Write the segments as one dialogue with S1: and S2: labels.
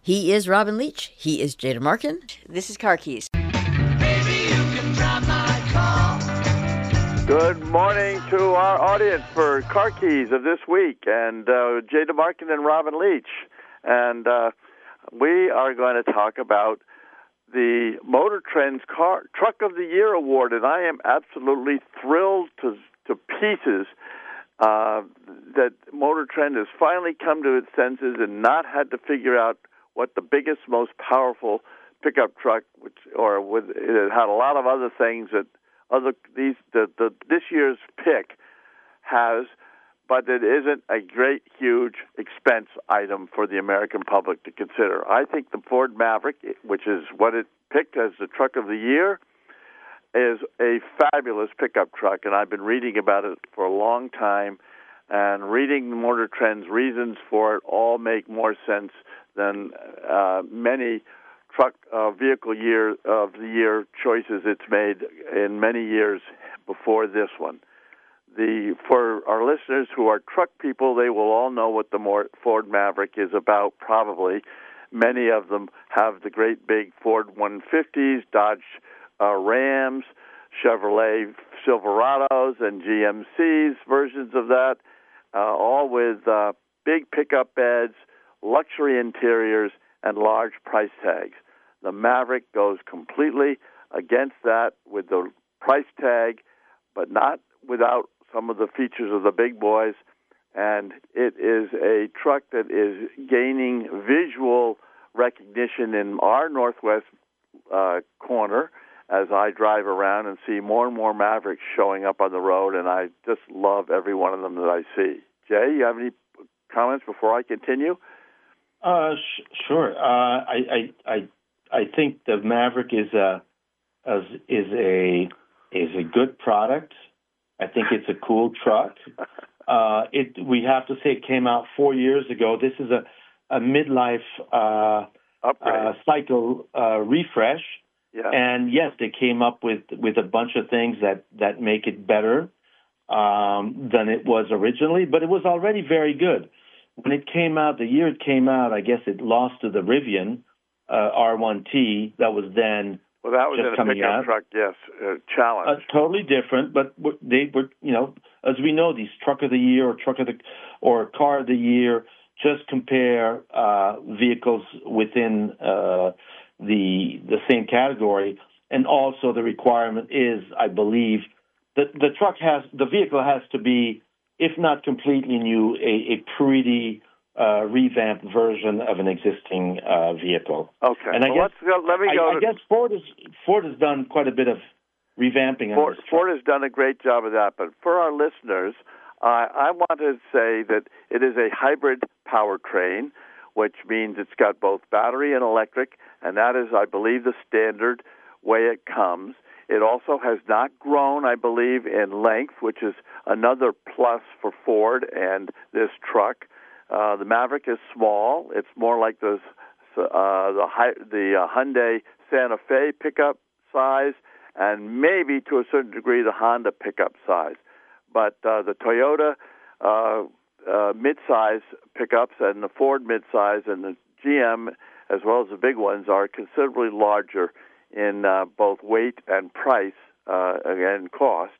S1: He is Robin Leach. He is Jada Markin. This is Car Keys.
S2: Good morning to our audience for Car Keys of this week, and Jada Markin and Robin Leach. And we are going to talk about the Motor Trend's Truck of the Year Award, and I am absolutely thrilled to pieces that Motor Trend has finally come to its senses and not had to figure out what the biggest, most powerful pickup truck, it had a lot of other things that this year's pick has, but it isn't a great, huge expense item for the American public to consider. I think the Ford Maverick, which is what it picked as the truck of the year, is a fabulous pickup truck, and I've been reading about it for a long time, and reading Motor Trend's reasons for it all make more sense than many truck vehicle year of the year choices it's made in many years before this one. For our listeners who are truck people, they will all know what the Ford Maverick is about, probably. Many of them have the great big Ford 150s, Dodge Rams, Chevrolet Silverados, and GMC's versions of that, all with big pickup beds, luxury interiors, and large price tags. The Maverick goes completely against that with the price tag, but not without some of the features of the big boys. And it is a truck that is gaining visual recognition in our northwest corner as I drive around and see more and more Mavericks showing up on the road, and I just love every one of them that I see. Jay, you have any comments before I continue?
S3: Sure. I think the Maverick is a good product. I think it's a cool truck. We have to say it came out 4 years ago. This is a midlife cycle refresh.
S2: Yeah.
S3: And yes, they came up with a bunch of things that make it better than it was originally, but it was already very good. When it came out, the year it came out, I guess it lost to the Rivian R1T that was then
S2: well, that was
S3: just
S2: in a pickup
S3: out.
S2: truck, yes, challenge.
S3: Totally different, but they were, as we know, these truck of the year or car of the year just compare vehicles within the same category, and also the requirement is, I believe, that the vehicle has to be, if not completely new, a pretty revamped version of an existing vehicle.
S2: Okay.
S3: And
S2: let me go.
S3: I guess Ford has done quite a bit of revamping.
S2: Ford has done a great job of that. But for our listeners, I want to say that it is a hybrid powertrain, which means it's got both battery and electric, and that is, I believe, the standard way it comes. It also has not grown, I believe, in length, which is another plus for Ford and this truck. The Maverick is small. It's more like the Hyundai Santa Fe pickup size, and maybe to a certain degree the Honda pickup size. But the Toyota midsize pickups and the Ford midsize and the GM, as well as the big ones, are considerably larger in both weight and price and cost.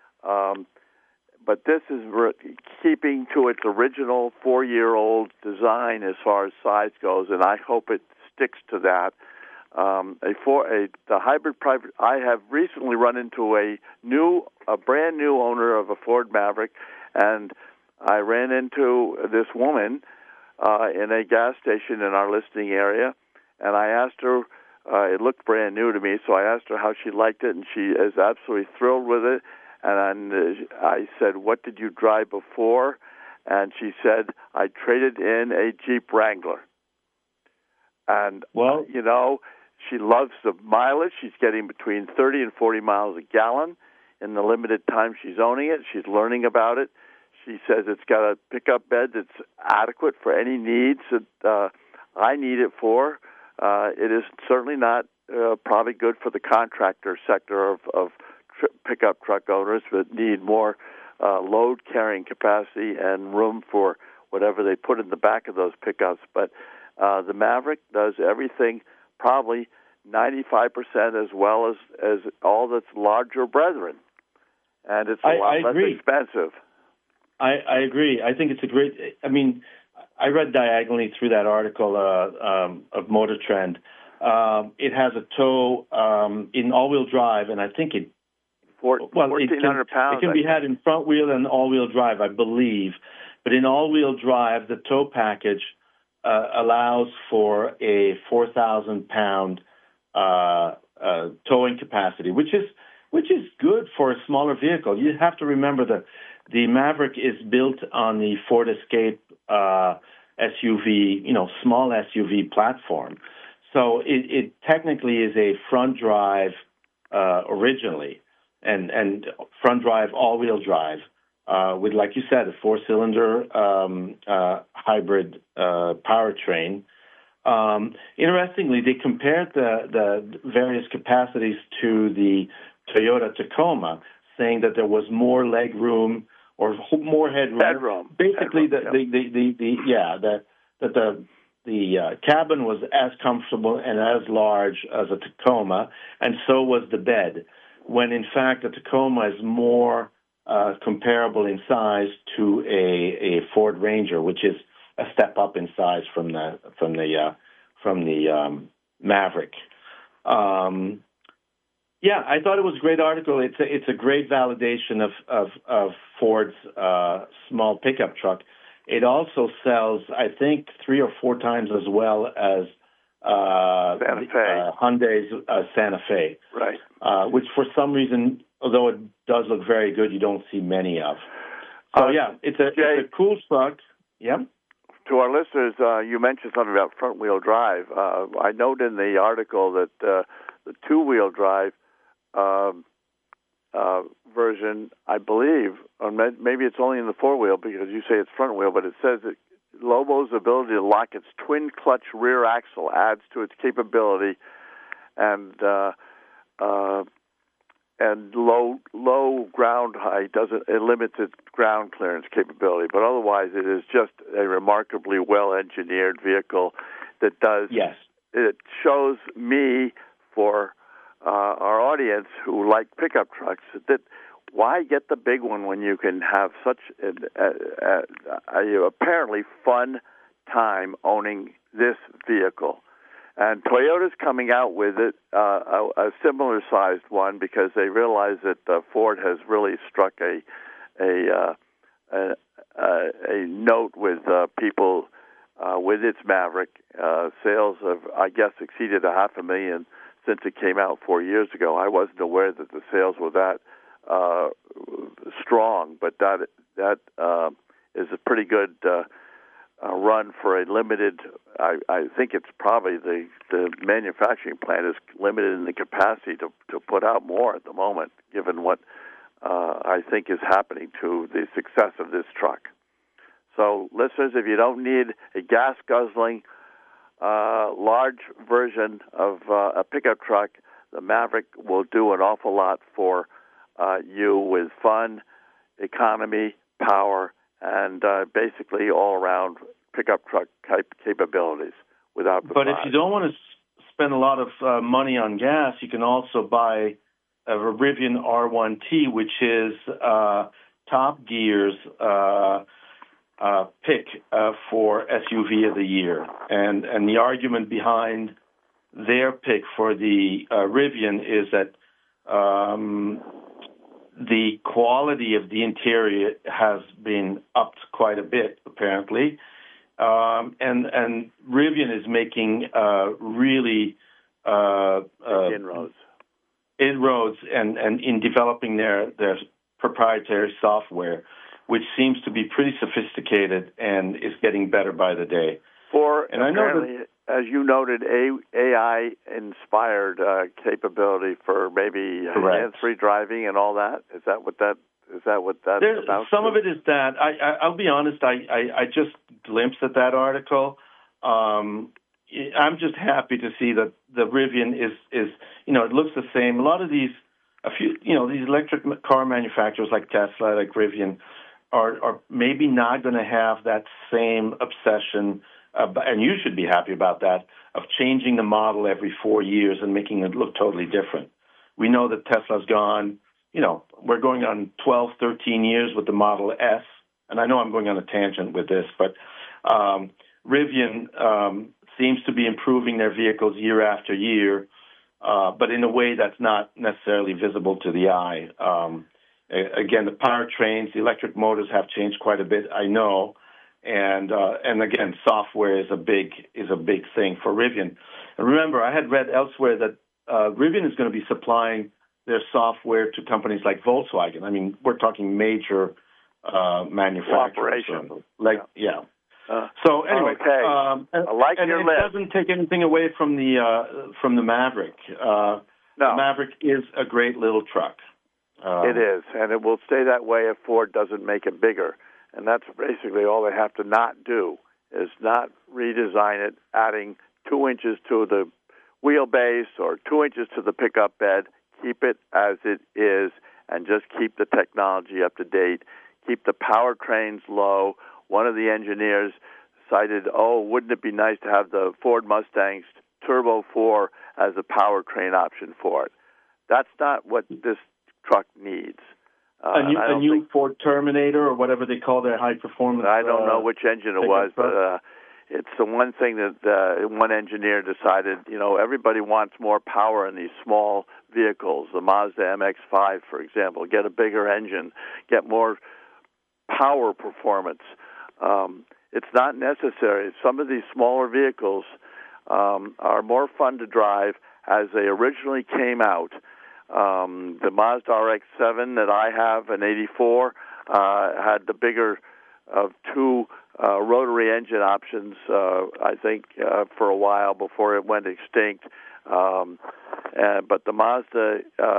S2: But this is keeping to its original 4-year-old design as far as size goes, and I hope it sticks to that. The hybrid private. I have recently run into a brand new owner of a Ford Maverick, and I ran into this woman in a gas station in our listing area, and I asked her. It looked brand new to me, so I asked her how she liked it, and she is absolutely thrilled with it. And I said, "What did you drive before?" And she said, "I traded in a Jeep Wrangler." And, she loves the mileage. She's getting between 30 and 40 miles a gallon in the limited time she's owning it. She's learning about it. She says it's got a pickup bed that's adequate for any needs that I need it for. It is certainly not probably good for the contractor sector of pickup truck owners, but need more load carrying capacity and room for whatever they put in the back of those pickups. But The Maverick does everything probably 95% as well as all its larger brethren, and it's a lot less expensive.
S3: I agree. I think it's a great. I mean, I read diagonally through that article of Motor Trend. It has a tow in all-wheel drive, and I think
S2: 1,400 pounds.
S3: It can be had in front wheel and all-wheel drive, I believe. But in all-wheel drive, the tow package allows for a 4,000-pound towing capacity, which is good for a smaller vehicle. You have to remember that the Maverick is built on the Ford Escape SUV, small SUV platform. So it technically is a front drive originally, and front drive all-wheel drive with, like you said, a four-cylinder hybrid powertrain. Interestingly, they compared the various capacities to the Toyota Tacoma, saying that there was more leg room or more headroom. Basically, the cabin was as comfortable and as large as a Tacoma, and so was the bed. When in fact the Tacoma is more comparable in size to a Ford Ranger, which is a step up in size from the Maverick. I thought it was a great article. It's a great validation of Ford's small pickup truck. It also sells, I think, 3 or 4 times as well as
S2: Santa Fe.
S3: Hyundai's Santa Fe,
S2: right?
S3: Which for some reason, although it does look very good, you don't see many of. So it's a cool truck. Yeah.
S2: To our listeners, you mentioned something about front-wheel drive. I note in the article that the two-wheel drive version, I believe, or maybe it's only in the four-wheel because you say it's front-wheel, but it says that Lobo's ability to lock its twin-clutch rear axle adds to its capability, and low ground height it limits its ground clearance capability. But otherwise, it is just a remarkably well-engineered vehicle that does.
S3: Yes.
S2: It shows me for our audience who like pickup trucks that why get the big one when you can have such a apparently fun time owning this vehicle. And Toyota's coming out with it, a similar-sized one, because they realize that Ford has really struck a note with people with its Maverick. Sales have, I guess, exceeded 500,000 since it came out 4 years ago. I wasn't aware that the sales were that strong, but that is a pretty good run for a limited. I think it's probably the manufacturing plant is limited in the capacity to put out more at the moment, given what I think is happening to the success of this truck. So, listeners, if you don't need a gas-guzzling large version of a pickup truck, the Maverick will do an awful lot for you with fun, economy, power, and basically all-around pickup truck type capabilities without the
S3: But if you don't want to spend a lot of money on gas, you can also buy a Rivian R1T, which is Top Gear's pick for SUV of the year. And the argument behind their pick for the Rivian is that the quality of the interior has been upped quite a bit, apparently. And Rivian is making really inroads and in developing their proprietary software, which seems to be pretty sophisticated and is getting better by the day.
S2: And I know that, as you noted, AI-inspired capability for maybe hands-free driving and all that. Is that what that's about?
S3: Some of it is that. I'll be honest. I just glimpsed at that article. I'm just happy to see that the Rivian is it looks the same. A lot of these electric car manufacturers like Tesla, like Rivian, are maybe not going to have that same obsession and you should be happy about that, of changing the model every 4 years and making it look totally different. We know that Tesla's gone, we're going on 12, 13 years with the Model S, and I know I'm going on a tangent with this, but Rivian seems to be improving their vehicles year after year, but in a way that's not necessarily visible to the eye. Again, the powertrains, the electric motors have changed quite a bit, I know, and again, software is a big thing for Rivian. And remember, I had read elsewhere that Rivian is going to be supplying their software to companies like Volkswagen. I mean, we're talking major manufacturers. So anyway,
S2: okay. I like your
S3: it
S2: list.
S3: doesn't take anything away from the Maverick.
S2: No.
S3: The Maverick is a great little truck.
S2: It is, and it will stay that way if Ford doesn't make it bigger. And that's basically all they have to not do, is not redesign it, adding 2 inches to the wheelbase or 2 inches to the pickup bed. Keep it as it is and just keep the technology up to date. Keep the powertrains low. One of the engineers cited, wouldn't it be nice to have the Ford Mustang's Turbo 4 as a powertrain option for it? That's not what this truck needs.
S3: A new Ford Terminator or whatever they call their high-performance...
S2: I don't know which engine it was, but it's the one thing that one engineer decided, everybody wants more power in these small vehicles. The Mazda MX-5, for example, get a bigger engine, get more power performance. It's not necessary. Some of these smaller vehicles are more fun to drive as they originally came out. The Mazda RX-7 that I have, an 84, had the bigger of two rotary engine options, I think, for a while before it went extinct. But the Mazda,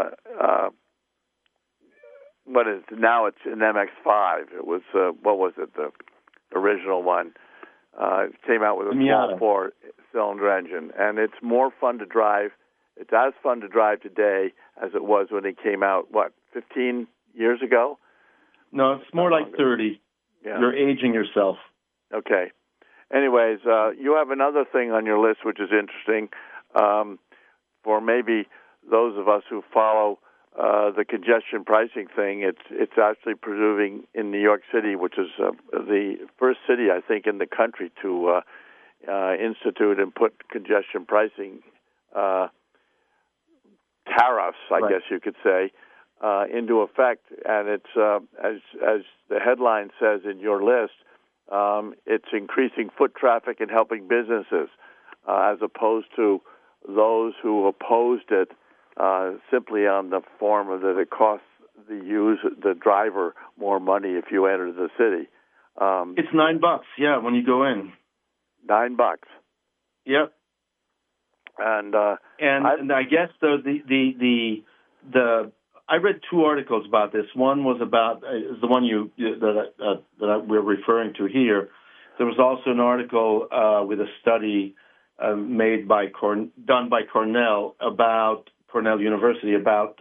S2: now it's an MX-5. It was, the original one? It came out with a small four-cylinder engine, and it's more fun to drive. It's as fun to drive today as it was when it came out, 15 years ago?
S3: No, it's more like 30. Yeah. You're aging yourself.
S2: Okay. Anyways, you have another thing on your list which is interesting for maybe those of us who follow the congestion pricing thing. It's actually proving in New York City, which is the first city, I think, in the country to institute and put congestion pricing tariffs, I guess you could say, into effect. And it's as the headline says in your list, it's increasing foot traffic and helping businesses, as opposed to those who opposed it simply on the form of that it costs the driver more money if you enter the city.
S3: It's $9, when you go in.
S2: $9.
S3: Yep.
S2: And
S3: I guess the I read two articles about this. One was about is the one we're referring to here. There was also an article with a study done by Cornell University about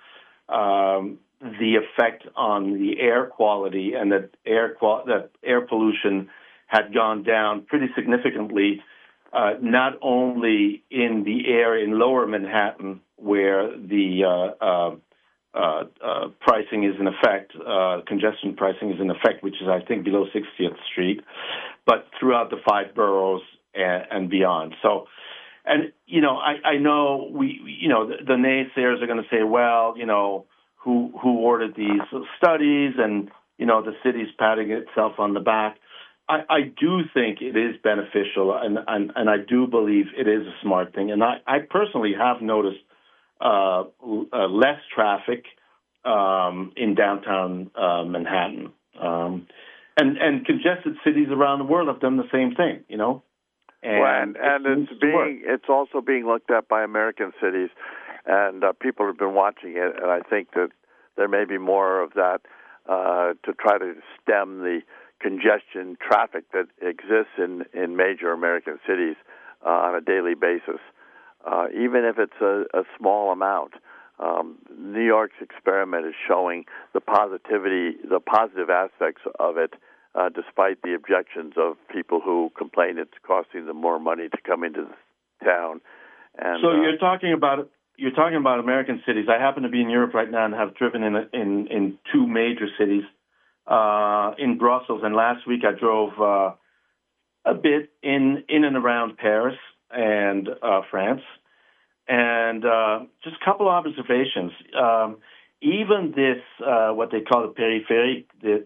S3: the effect on the air quality, and that air pollution had gone down pretty significantly. Not only in the air in Lower Manhattan, where the pricing is in effect, congestion pricing is in effect, which is, I think, below 60th Street, but throughout the five boroughs and beyond. So, and, I know the naysayers are going to say, well, who ordered these studies, and, the city's patting itself on the back. I do think it is beneficial, and I do believe it is a smart thing. And I personally have noticed less traffic in downtown Manhattan. And congested cities around the world have done the same thing, And
S2: it's also being looked at by American cities, and people have been watching it. And I think that there may be more of that to try to stem the congestion traffic that exists in major American cities on a daily basis, even if it's a small amount. New York's experiment is showing the positive aspects of it despite the objections of people who complain it's costing them more money to come into the town. And
S3: so you're talking about American cities. I happen to be in Europe right now and have driven in two major cities, in Brussels, and last week I drove a bit in and around Paris and France, and just a couple of observations. Even this, what they call the périphérique,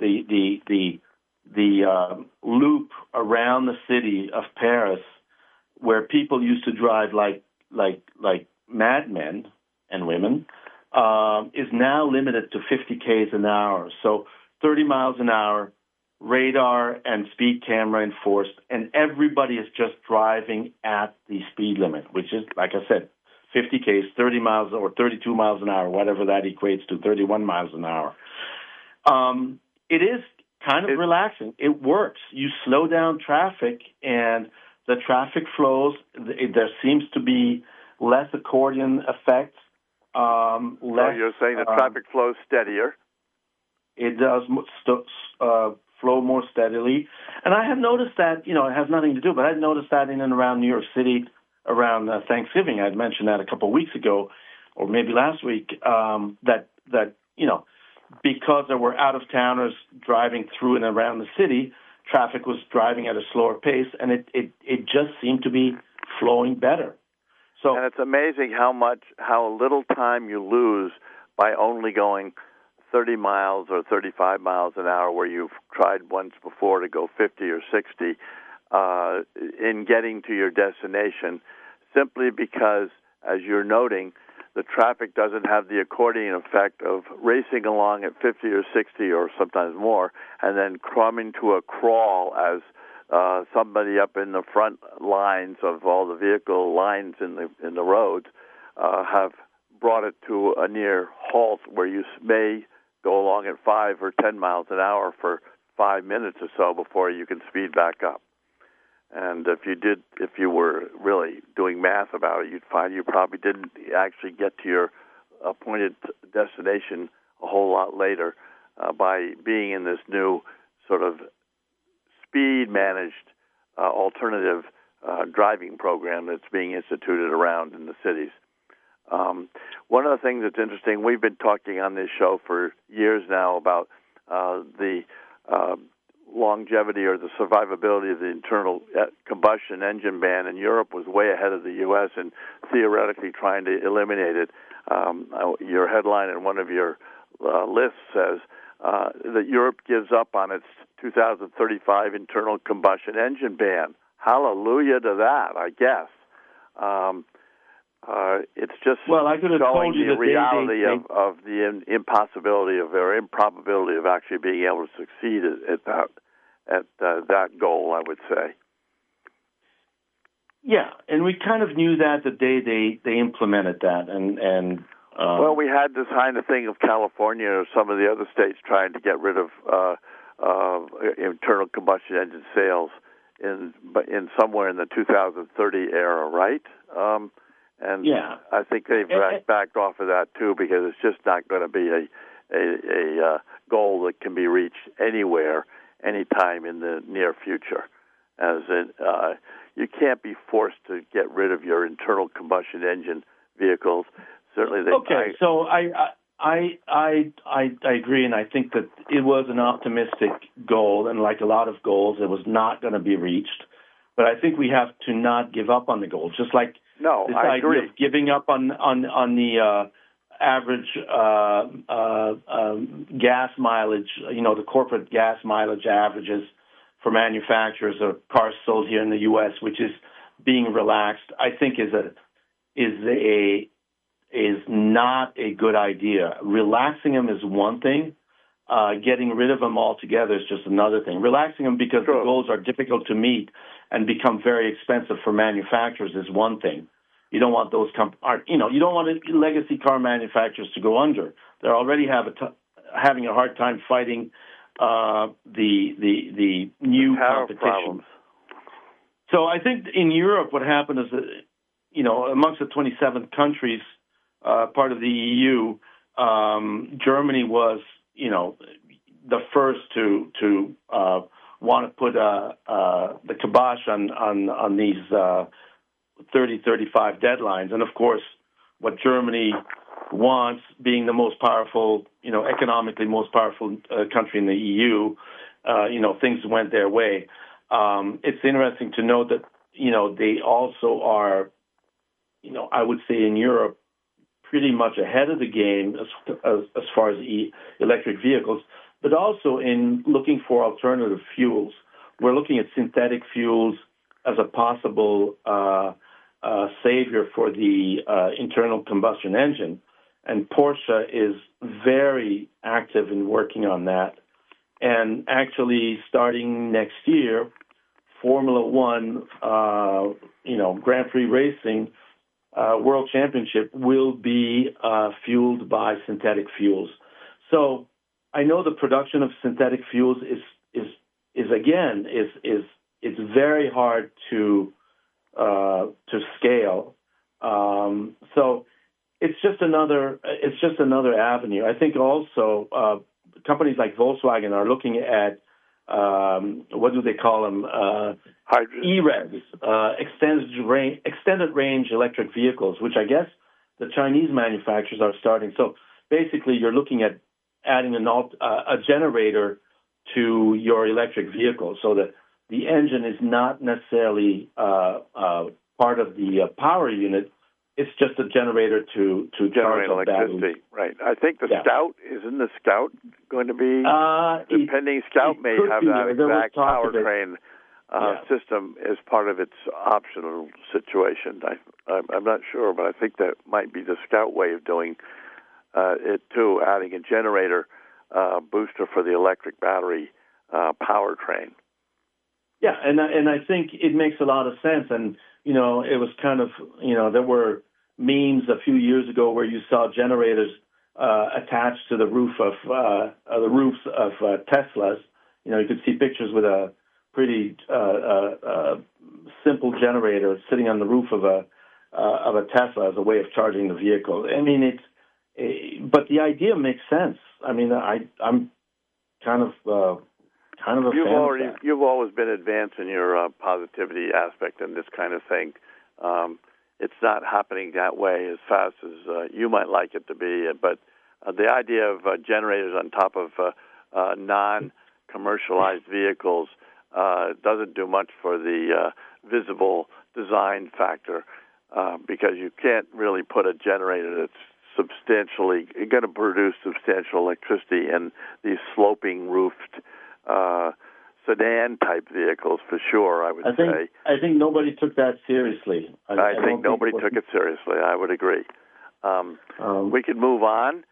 S3: the loop around the city of Paris, where people used to drive like madmen and women, is now limited to 50 km an hour. So 30 miles an hour, radar and speed camera enforced, and everybody is just driving at the speed limit, which is, like I said, 50 km, 30 miles or 32 miles an hour, whatever that equates to, 31 miles an hour. It is kind of relaxing. It works. You slow down traffic, and the traffic flows. There seems to be less accordion effect.
S2: So you're saying the traffic flows steadier?
S3: It does flow more steadily. And I have noticed that, it has nothing to do, but I've noticed that in and around New York City around Thanksgiving. I'd mentioned that a couple of weeks ago, or maybe last week, that because there were out-of-towners driving through and around the city, traffic was driving at a slower pace, and it just seemed to be flowing better. So,
S2: and it's amazing how little time you lose by only going 30 miles or 35 miles an hour, where you've tried once before to go 50 or 60, in getting to your destination, simply because, as you're noting, the traffic doesn't have the accordion effect of racing along at 50 or 60 or sometimes more, and then coming to a crawl as somebody up in the front lines of all the vehicle lines in the roads have brought it to a near halt, where you may go along at 5 or 10 miles an hour for 5 minutes or so before you can speed back up. And if you were really doing math about it, you'd find you probably didn't actually get to your appointed destination a whole lot later by being in this new sort of speed-managed alternative driving program that's being instituted around in the cities. One of the things that's interesting, we've been talking on this show for years now about the longevity or the survivability of the internal combustion engine ban, and Europe was way ahead of the U.S. in theoretically trying to eliminate it. Your headline in one of your lists says that Europe gives up on its 2035 internal combustion engine ban. Hallelujah to that, I guess. It's just showing the reality of the impossibility or improbability of actually being able to succeed at that goal, I would say. Yeah, and we kind of knew that the day they implemented that, and well, we had this kind of thing of California or some of the other states trying to get rid of internal combustion engine sales in somewhere in the 2030 era, right? And yeah. I think they've backed off of that too, because it's just not going to be a goal that can be reached anywhere, anytime in the near future. As you can't be forced to get rid of your internal combustion engine vehicles. Certainly, so I agree, and I think that it was an optimistic goal, and like a lot of goals, it was not going to be reached. But I think we have to not give up on the goal, just like. No, this I idea agree. Of giving up on the average gas mileage, the corporate gas mileage averages for manufacturers of cars sold here in the U.S., which is being relaxed, I think is not a good idea. Relaxing them is one thing. Getting rid of them altogether is just another thing. Relaxing them because the goals are difficult to meet and become very expensive for manufacturers is one thing. You don't want those you don't want legacy car manufacturers to go under. They're already having a hard time fighting the new competition. Problems. So I think in Europe, what happened is that amongst the 27 countries part of the EU, Germany was the first to
S3: want to put the kibosh on these 35 deadlines. And of course, what Germany wants, being the most powerful, economically most powerful country in the EU, things went their way. It's interesting to note that, they also are, I would say in Europe, pretty much ahead of the game as far as electric vehicles, but also in looking for alternative fuels. We're looking at synthetic fuels as a possible savior for the internal combustion engine. And Porsche is very active in working on that. And actually, starting next year, Formula One, Grand Prix racing, World Championship will be fueled by synthetic fuels. So I know the production of synthetic fuels is it's very hard to scale. So it's just another avenue. I think also companies like Volkswagen are looking at what do they call them? EREVs, extended range electric vehicles, which I guess the Chinese manufacturers are starting. So basically, you're looking at adding a generator to your electric vehicle, so that the engine is not necessarily part of the power unit. It's just a generator to
S2: generate
S3: charge
S2: electricity. Right. I think the Scout, isn't the Scout going to be, the pending Scout may have that exact powertrain system as part of its optional situation. I'm not sure, but I think that might be the Scout way of doing it too, adding a generator booster for the electric battery powertrain.
S3: Yeah, and I think it makes a lot of sense. And, it was kind of, there were memes a few years ago where you saw generators attached to the roofs of Teslas. You could see pictures with a pretty simple generator sitting on the roof of a Tesla as a way of charging the vehicle. I mean, but the idea makes sense. I mean, I'm kind of a fan of that.
S2: You've always been advanced in your positivity aspect and this kind of thing. It's not happening that way as fast as you might like it to be, but the idea of generators on top of non-commercialized vehicles doesn't do much for the visible design factor because you can't really put a generator that's substantially going to produce substantial electricity in these sloping roofed sedan type vehicles for sure.
S3: I think nobody took that seriously.
S2: I think nobody took it seriously. I would agree. We could move on.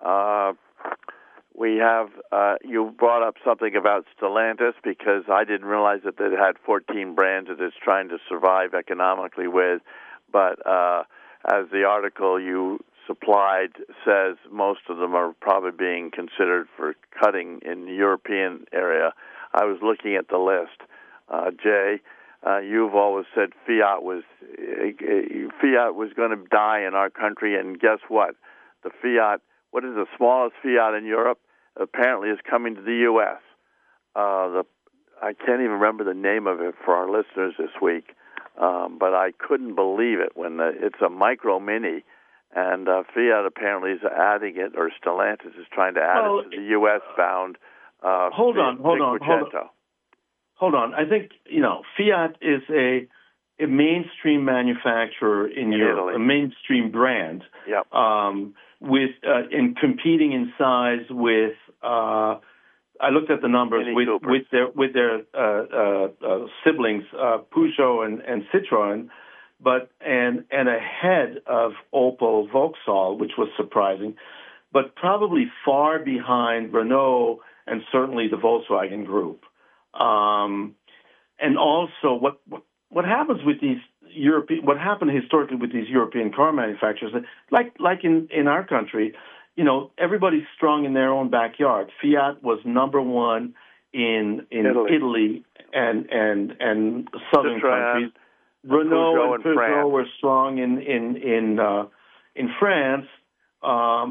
S2: We have you brought up something about Stellantis because I didn't realize that it had 14 brands that it's trying to survive economically with. But as the article you supplied says, most of them are probably being considered for cutting in the European area. I was looking at the list. Jay, you've always said Fiat was going to die in our country, and guess what? The Fiat, what is the smallest Fiat in Europe, apparently is coming to the U.S. I can't even remember the name of it for our listeners this week, but I couldn't believe it when it's a micro mini. And Fiat apparently is adding it, or Stellantis is trying to add it to the U.S.-bound
S3: Hold on. I think, Fiat is a mainstream manufacturer in Europe,
S2: Italy.
S3: A mainstream brand.
S2: Yep.
S3: In competing in size with, I looked at the numbers with their siblings, Peugeot and Citroën. And ahead of Opel Vauxhall, which was surprising, but probably far behind Renault and certainly the Volkswagen Group. And also, what happens with these what happened historically with these European car manufacturers, like in our country, everybody's strong in their own backyard. Fiat was number one in Italy and southern countries. Renault and Peugeot were strong in France.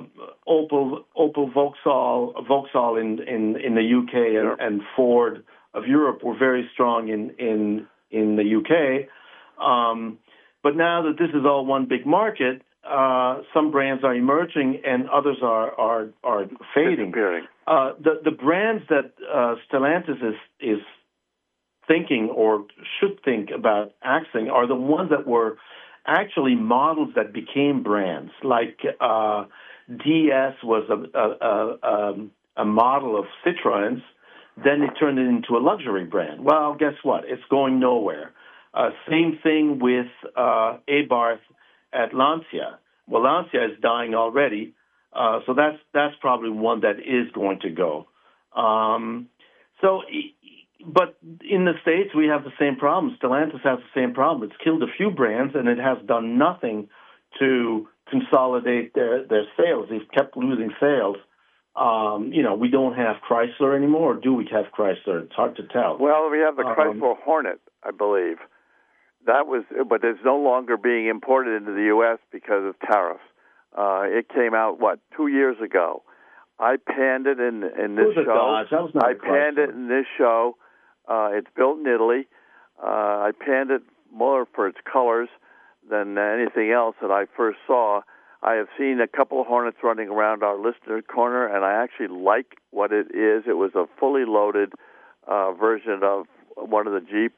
S3: Opel Vauxhall in the UK and Ford of Europe were very strong in the UK. But now that this is all one big market, some brands are emerging and others are fading. The brands that Stellantis is thinking or should think about axing are the ones that were actually models that became brands. Like DS was a model of Citroën's, then they turned it into a luxury brand. Well, guess what? It's going nowhere. Same thing with Abarth at Lancia. Well, Lancia is dying already, so that's probably one that is going to go. But in the States, we have the same problem. Stellantis has the same problem. It's killed a few brands, and it has done nothing to consolidate their sales. They've kept losing sales. We don't have Chrysler anymore, or do we have Chrysler? It's hard to tell.
S2: Well, we have the Chrysler Hornet, I believe. But it's no longer being imported into the U.S. because of tariffs. It came out, 2 years ago. I panned it in this show.
S3: Dodge. That was not
S2: I panned it in this show. It's built in Italy. I panned it more for its colors than anything else that I first saw. I have seen a couple of Hornets running around our listener corner, and I actually like what it is. It was a fully loaded version of one of the Jeep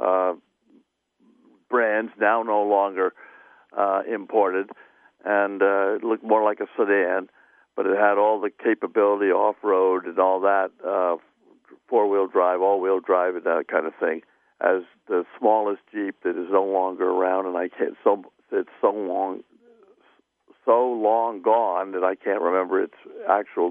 S2: brands, now no longer imported, and it looked more like a sedan, but it had all the capability off-road and all that, four-wheel drive, all-wheel drive, and that kind of thing, as the smallest Jeep that is no longer around, and it's so long gone that I can't remember its actual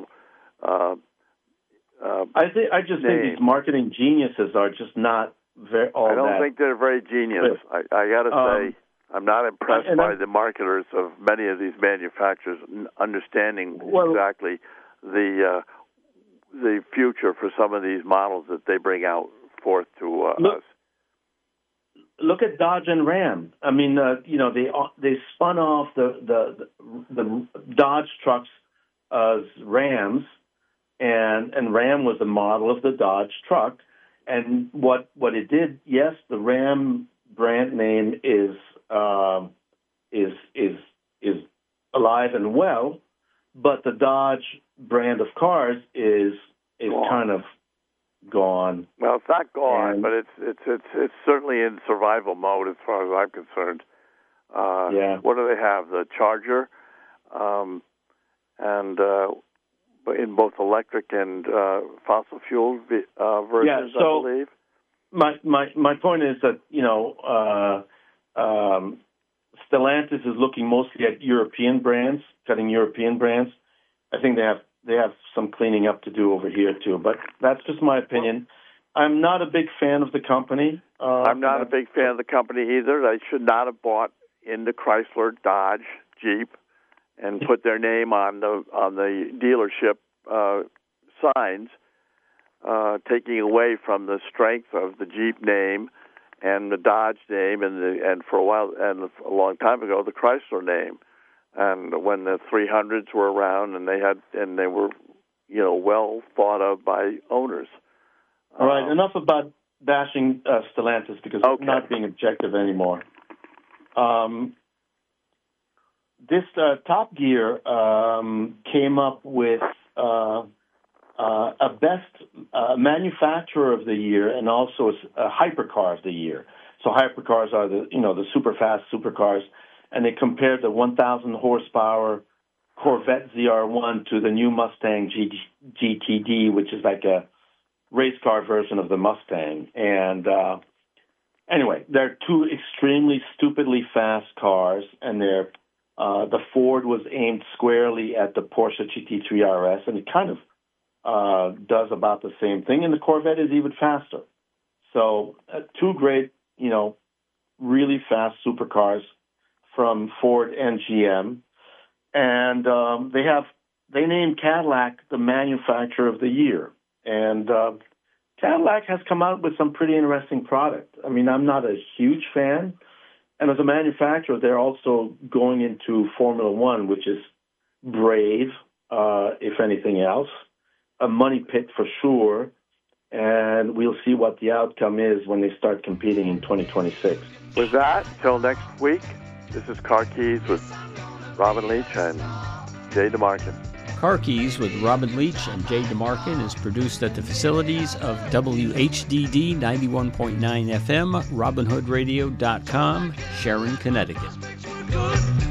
S3: I just think these marketing geniuses are just not
S2: I don't think they're very genius. I got to say, I'm not impressed by the marketers of many of these manufacturers understanding exactly the future for some of these models that they bring out forth to us.
S3: Look at Dodge and Ram. I mean, they spun off the Dodge trucks as Rams, and Ram was a model of the Dodge truck. And what it did, yes, the Ram brand name is alive and well, but the Dodge brand of cars is kind of gone.
S2: Well, it's not gone, but it's certainly in survival mode as far as I'm concerned. What do they have? The Charger, and in both electric and fossil fuel versions, I believe.
S3: My point is that Stellantis is looking mostly at European brands, cutting European brands. I think they have some cleaning up to do over here too, but that's just my opinion. I'm not a big fan of the company.
S2: I'm not a big fan of the company either. They should not have bought into Chrysler, Dodge, Jeep, and put their name on the dealership signs, taking away from the strength of the Jeep name and the Dodge name, and for a while and a long time ago the Chrysler name. And when the 300s were around, and they were well thought of by owners.
S3: All right, enough about bashing Stellantis because we're not being objective anymore. This Top Gear came up with a best manufacturer of the year and also a hypercar of the year. So hypercars are the super fast supercars, and they compared the 1,000 horsepower Corvette ZR1 to the new Mustang GTD, which is like a race car version of the Mustang. And anyway, they're two extremely stupidly fast cars, and the Ford was aimed squarely at the Porsche GT3 RS, and it kind of does about the same thing, and the Corvette is even faster. So two great, really fast supercars from Ford and GM, and they named Cadillac the manufacturer of the year, and Cadillac has come out with some pretty interesting product. I mean, I'm not a huge fan, and as a manufacturer, they're also going into Formula One, which is brave, if anything else, a money pit for sure, and we'll see what the outcome is when they start competing in 2026.
S2: With that, till next week, this is Car Keys with Robin Leach and Jay DeMarkin.
S4: Car Keys with Robin Leach and Jay DeMarkin is produced at the facilities of WHDD 91.9 FM, RobinHoodRadio.com, Sharon, Connecticut.